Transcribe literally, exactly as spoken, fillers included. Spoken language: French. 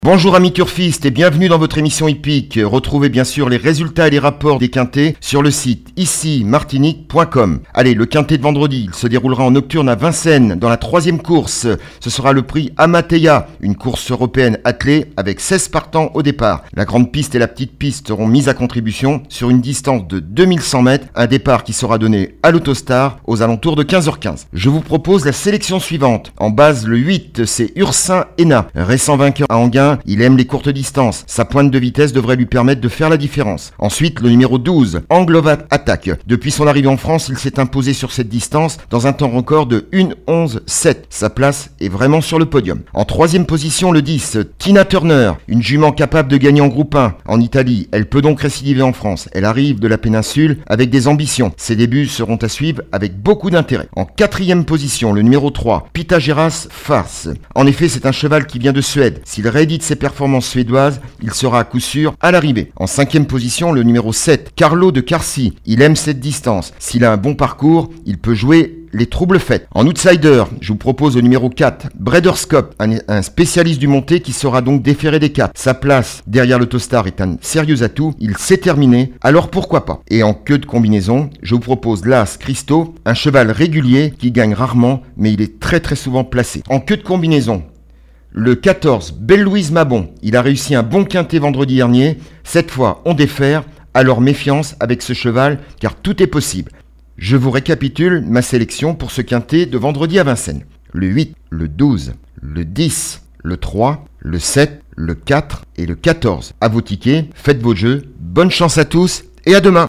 Bonjour amis turfistes et bienvenue dans votre émission hippique. Retrouvez bien sûr les résultats et les rapports des quintets sur le site ici martinique point com. Allez, le quintet de vendredi, il se déroulera en nocturne à Vincennes dans la troisième course. Ce sera le prix Amateya, une course européenne attelée avec seize partants au départ. La grande piste et la petite piste seront mises à contribution sur une distance de deux mille cent mètres, un départ qui sera donné à l'Autostar aux alentours de quinze heures quinze. Je vous propose la sélection suivante. En base, le huit, c'est Ursin Hénin, récent vainqueur à Anguin. Il aime les courtes distances. Sa pointe de vitesse devrait lui permettre de faire la différence. Ensuite, le numéro douze, Anglovat Attack. Depuis son arrivée en France, il s'est imposé sur cette distance dans un temps record de une onze sept. Sa place est vraiment sur le podium. En troisième position, le dix, Tina Turner, une jument capable de gagner en groupe un en Italie. Elle peut donc récidiver en France. Elle arrive de la péninsule avec des ambitions. Ses débuts seront à suivre avec beaucoup d'intérêt. En quatrième position, le numéro trois, Pythagoras Farce. En effet, c'est un cheval qui vient de Suède. S'il réédite ses performances suédoises, il sera à coup sûr à l'arrivée. En cinquième position, le numéro sept, Carlo de Carcy. Il aime cette distance. S'il a un bon parcours, il peut jouer les troubles faits. En outsider, je vous propose le numéro quatre, Brederscope, un, un spécialiste du monté qui sera donc déféré des quatre. Sa place derrière l'Autostar est un sérieux atout, il s'est terminé, alors pourquoi pas. Et en queue de combinaison, je vous propose l'As Christo, un cheval régulier qui gagne rarement, mais il est très très souvent placé. En queue de combinaison, le quatorze, Belle-Louise Mabon, il a réussi un bon quintet vendredi dernier, cette fois on défère, alors méfiance avec ce cheval car tout est possible. Je vous récapitule ma sélection pour ce quintet de vendredi à Vincennes. Le huit, le douze, le dix, le trois, le sept, le quatre et le quatorze. À vos tickets, faites vos jeux, bonne chance à tous et à demain.